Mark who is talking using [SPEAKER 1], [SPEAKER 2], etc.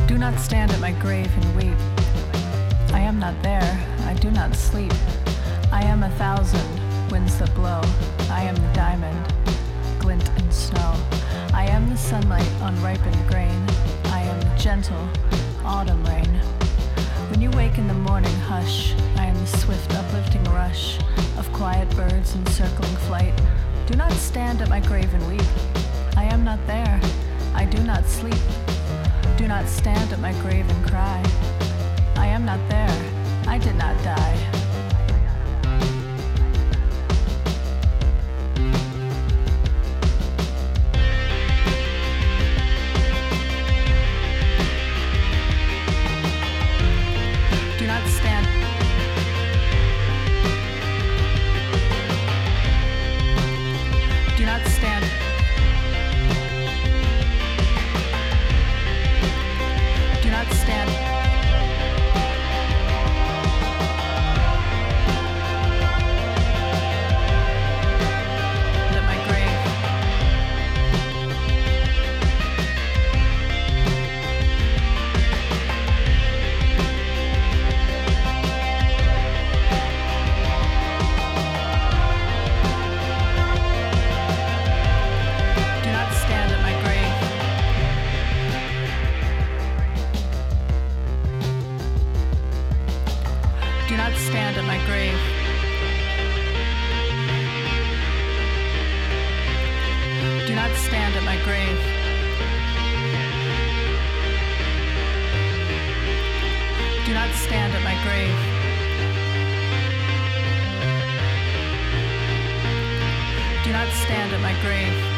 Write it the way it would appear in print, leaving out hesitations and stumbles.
[SPEAKER 1] Do not stand at my grave and weep. I am not there, I do not sleep. I am 1,000 winds that blow. I am the diamond, glint in snow. I am the sunlight on ripened grain. I am the gentle autumn rain. When you wake in the morning hush, I am the swift uplifting rush of quiet birds in circling flight. Do not stand at my grave and weep. I am not there, I do not sleep. Do not stand at my grave and cry. I am not there, I did not die. Do not stand. Do not stand. Do not stand. At my grave. Do not stand at my grave. Do not stand at my grave. Do not stand at my grave. Do not stand at my grave. Do not stand at my grave.